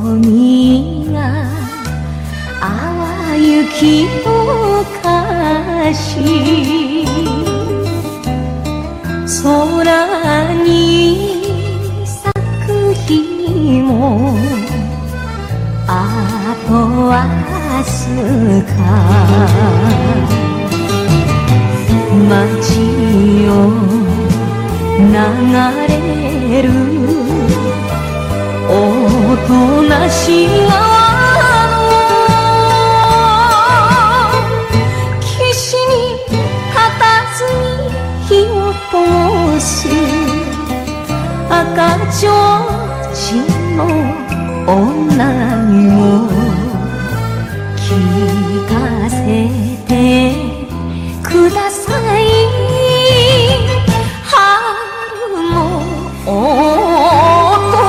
瞳が淡雪をかし空に咲く日もあとわずか街を流れるおとなし川の岸に佇み火を灯す赤ちょうちんの女にも聞かせてください春の音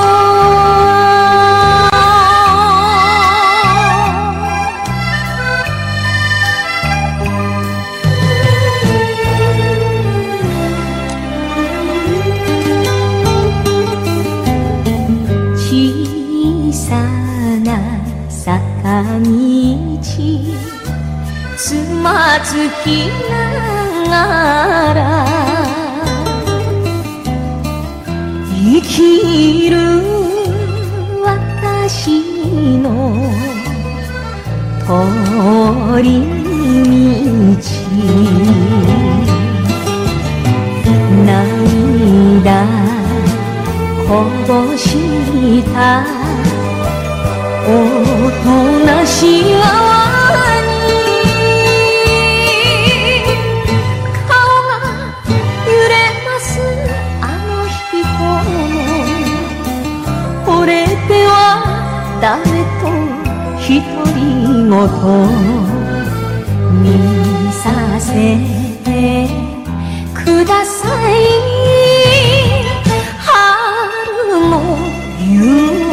小さな坂道つまずきながら生きる私の通り道涙こぼしたおとなしい川に顔が揺れますあの人の惚れてはダメと独り言見させてください春の夢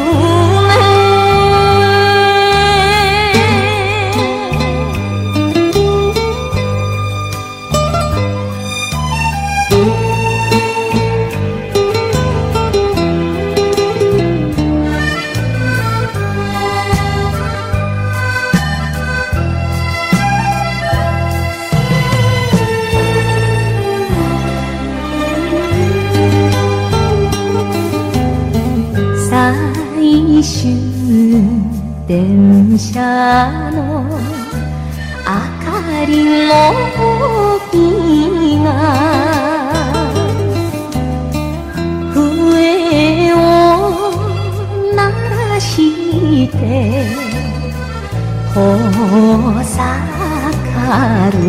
最終電車の明かりの帯が笛を鳴らして遠ざかる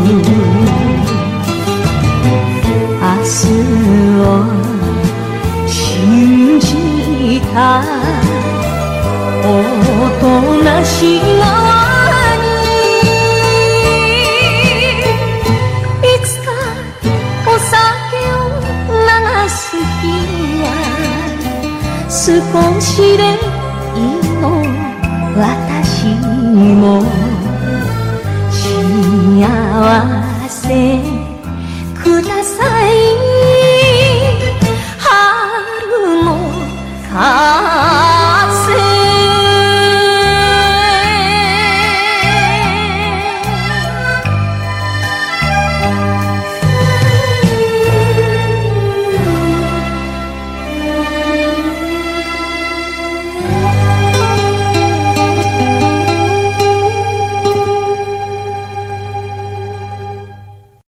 明日を信じたおとなしい川にいつかお酒を流す日は少しでいいの私も幸せください